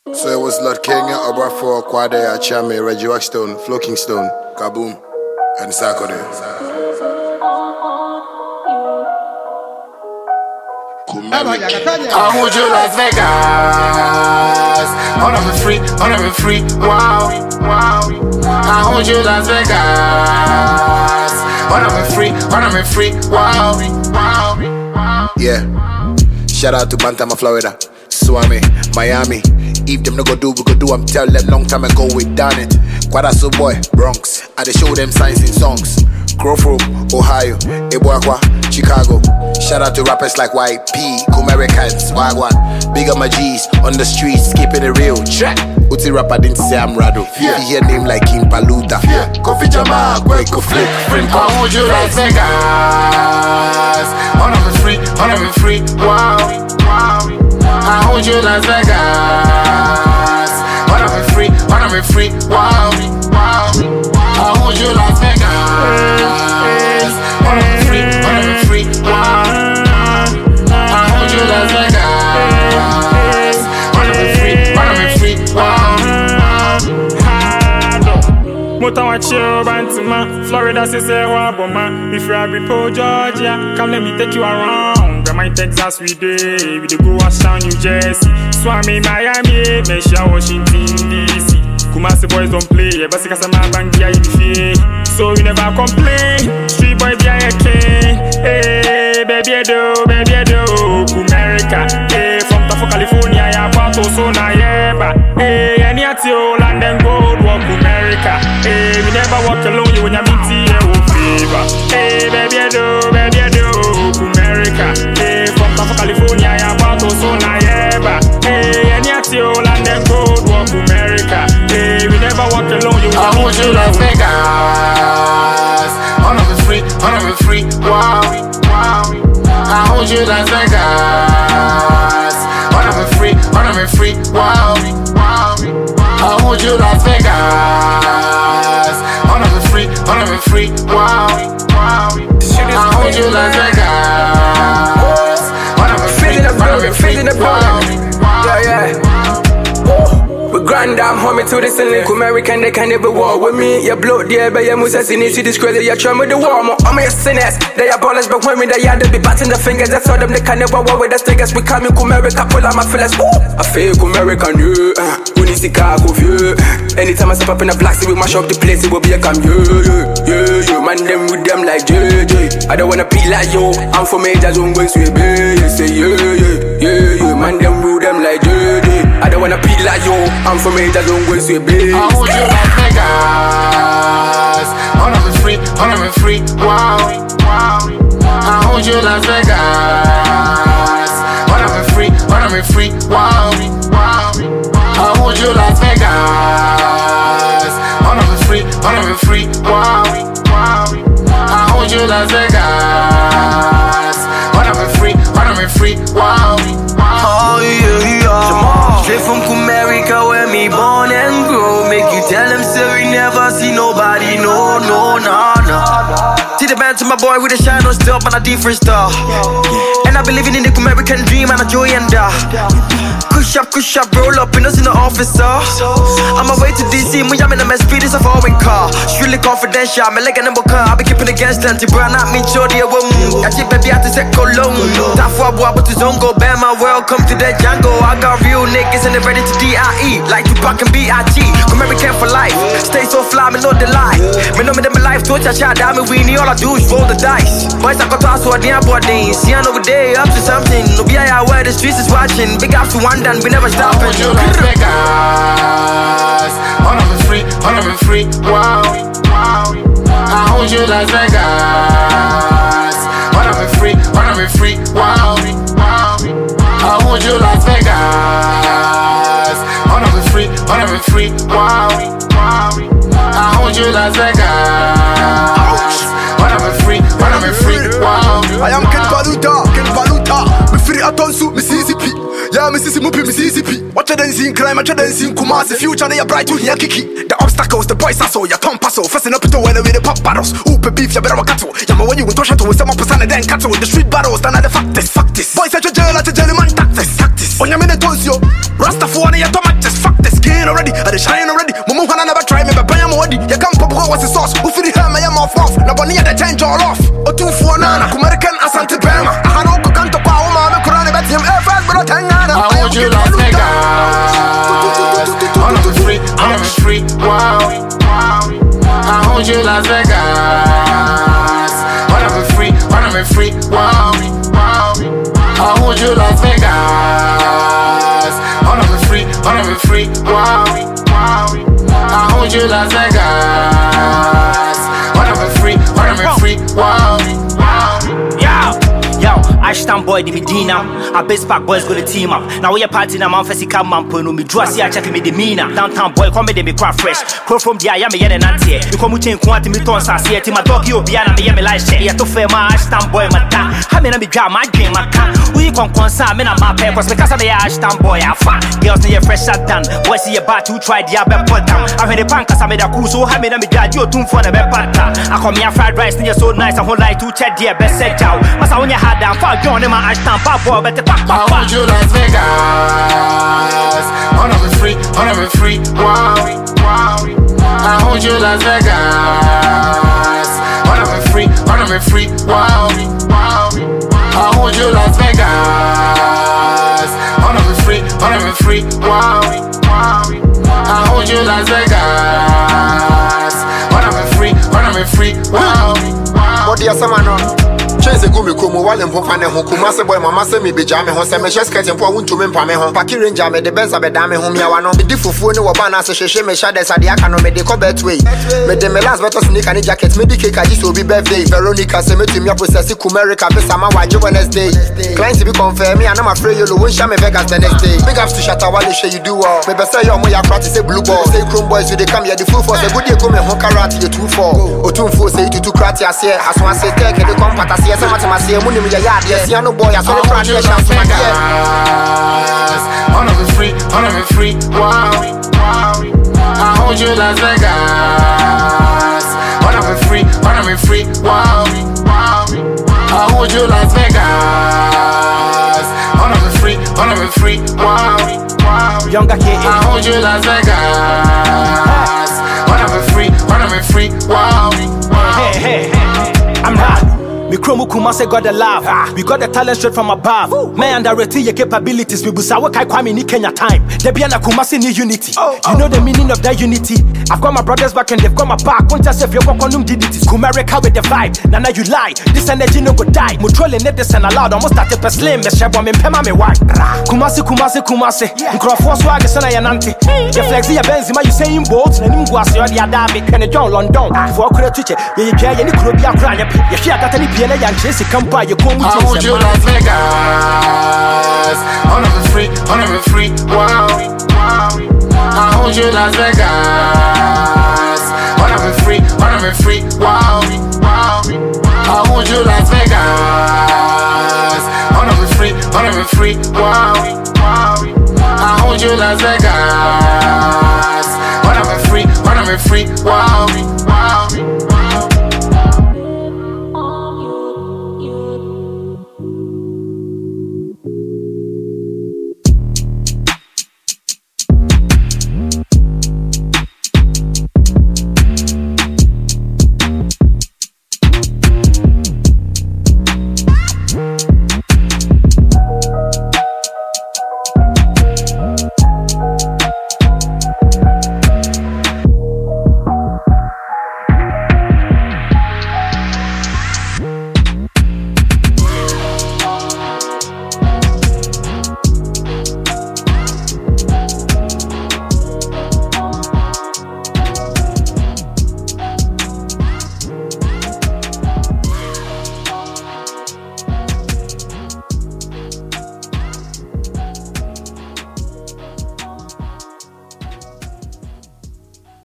So it was Lord Kenya, Obrafo, Kwade, Achame, Reggie Waxstone, Flo Kingston, Kaboom, and Sarkodie. I want you Las Vegas. On a free, wow. I want you Las Vegas. On a free, wow. Yeah. Shout out to Bantama, Florida, Swami, Miami. If them no go do, we go do. I'm tell them long time ago we done it. Quadaso boy, Bronx. I dey show them signs in songs. Grove, Ohio, Ebuakwa, Chicago. Shout out to rappers like YP, Comericans, Wagwan. Big up my G's on the streets, keeping it real. Check. Uti rapper didn't say I'm Rado. If you hear name like King Paluta, Kofi Jamal, go flip, friend. I want you Las Vegas. On a free, wow. I want you Las Vegas. On a free, wow. I want you Las Vegas. On a free, wow. I want you Las Vegas. On a free, wow. Motawa chill Bantima, Florida says Waboma. If you're a Bipo, Georgia, come let me take you around. Grandma in Texas we dey go Ashtown, New Jersey, Swami, Miami, Mesha, Washington DC. Kumasi boys don't play, but because I'm a bandia in the so we never complain. Street boy be a king. Hey, baby I do, America. Hey, from Tafo, California, ya Pato, so na yeba. Hey, any at you land and gold walk America. Hey, we never walk alone, you when you meet here with fever. Hey, baby I do, America. Hey, from Tafo, California, ya Pato, so na yeba. Hey, any at you land and gold walk America. Hey, we never walk alone, you I want you Las Vegas. On a free, wow. I want you Las Vegas. On a free, wow. I want you Las Vegas. On a free, wow. I want you Las Vegas. On a free, wow. Yeah. We grind down homie to the ceiling. American, they can never war with me. You blow there, but you must have seen it. See this crazy, you try with the war. I'm your sinners. They are ballers, but when we they are, they be batting the fingers. That's all them, they can never war with the stickers. We come in America, pull out my fillers. I feel American, yeah. We need Chicago, yeah. Anytime I step up in the black sea, we mash up the place, it will be a cam, yeah. Man, them with them like JJ. I don't wanna be like yo. I'm from major zone, going to be. Say, yeah. Man, them with them like JJ. I don't wanna be like yo. I'm from major zone, going to be. I want you Las Vegas. On a free, wow. I want you Las Vegas. On a free, wow. I want you Las Vegas. On a free, wow. I want you Las Vegas. On a free, wow. Oh yeah. Straight from America where me born and grow. Make you tell them say we never see nobody, no, nah. See the band to my boy with a shine on still, but a different star. And I be living in the American dream and a joy and Kush up, roll up in us in the office, I'm away to DC, when I'm in a mess, speed is a foreign car. Surely confidential, my leg and number car. I be keeping against them, to brand out me, show the woman. I keep baby out to set Cologne. Tafwa boy, but to Zongo, Bama, welcome to the jungle. I got real niggas and they're ready to DIE. Like Tupac and B.I.G. American for life, stay so fly, me know the lie. Me know me them life, torch I shot down me, we need all I do is roll the dice. Boys, I got to ask what near body. See, I know we day up to something. No be I where the streets is watching. Big up to one done, we never stop. I want you Las Vegas. On a free, wow. I want you Las Vegas. On a free, wow. I want you Las Vegas. On a free, wow. I want you Las Vegas. On a free, wow. I am Ken Paluta. Me free atonsu, Mississippi. Yeah, Mississippi. Watch a dancing crime, watch a dancing Kumasi. Future, they are bright to hear Kiki. The obstacles, the boys are so, ya Tom Paso. Fasten up to when with the pop battles. Oope beef, ya better cattle. Yama when you go to Shato with some person and then cattle. The street battles, then the fact is. Boys, such a jail, man, tactics. On your minute, Rasta for one, ya Tomatis. fuck the skin already. I shine already. Mumu Hana never try me, but Bayam already. You can't pop what's the sauce. Who feel the hammer, I am off. Nobody at the 10 jaw off. Or 2 for Nana, American Asante Bama. I had no canto power, Mama, Kurana, but him air fast, but Tangana. I want you Las Vegas. Wanna be free, wanna be free, wow. I hold you Las Vegas. Wanna be free, wow. I hold you Las Vegas. Wanna be free, wow. I hold you Las Vegas. Wanna be free, wow. Yo, Ashton boy, the Medina. A best pack boys go to team up. Now we are party na man fesi come man put no me draw see a check me demeanor. Downtown boy come me dey be quite fresh. Crow from the I am me and nantie. You come chain kwati me ton sa see ti my dog you be na me like share. Ya to fair ma Ashton boy mata. Ha me na me dra my dream maka. We kon sa me na my pay cause because me Ashton boy afa. Girls need fresh shot done. Boys see a bat to try the be put down. I when the pan cause me da cool so ha me na me dra you tune for the be pata. I come here fried rice need so nice and whole like to check the best set out. Masa when you had down for John in my Ashton pop boy but the pack. I want you Las Vegas. Wanna be free, wow. I hold you Las Vegas. Wanna be free, wow. I hold you Las Vegas. Wanna be free, wow. I hold you Las Vegas. Wanna be free, wow. What do you say, man? Chase go me come while in Pofane home. Kumase boy, mama say me be jamming home. Say me just getting for one to me pame home. Paki ranger me the best of the dame home. Ya wano me difufu ni wabana se sheshe me shade sa dia kano me de ko betway. Me de me last better sneak and jacket me di cake aji so be birthday. Veronica say me to me process Kumerica be sama waje Wednesday. Clients be confirm me and I'm afraid you won't share me Vegas the next day. Big ups to Shatawale share you do all. Me be say yo mo ya practice say blue ball. Say Chrome boys you they come here the full force. A good day go me home karate you 2-4. O 2-4 say you 2 karate as here. As one say take the compata say some at my say money me ya yes no boy I saw the brand new chance my dear. Wanna be free, wow. I hold you Las Vegas. Wanna be free, wow. I hold you Las Vegas. Wanna be free, wow. Younger kid. I hold you Las Vegas. Wanna be free, wow. Hey, I'm hot. Me Chromo Kumase got the love. We got the talent straight from above. Me underrated your capabilities. We busawa kai kwami ni Kenya time. There be an Kumase ni unity. You know the meaning of that unity. I've got my brothers back and they've got my back. Won't just if you're going did it. Kumerica with the vibe. Now you lie. This energy no go die. Mutrolling net this and allowed. Almost started per slim. Me share me pema me white. Kumase. Microphone swag is na yanante. The flexi ya Benzema you saying bold. Na nimu guasi odi adami. Kene John London. For kure tuche. Ye kaya ye ni kurobi akra. Ye share that any I hold you Las Vegas. Wanna be free, wow. I hold you Las Vegas. Wanna be free, wow. I hold you Las Vegas. Wanna be free, wow. I hold you Las Vegas. Wanna be free, wow.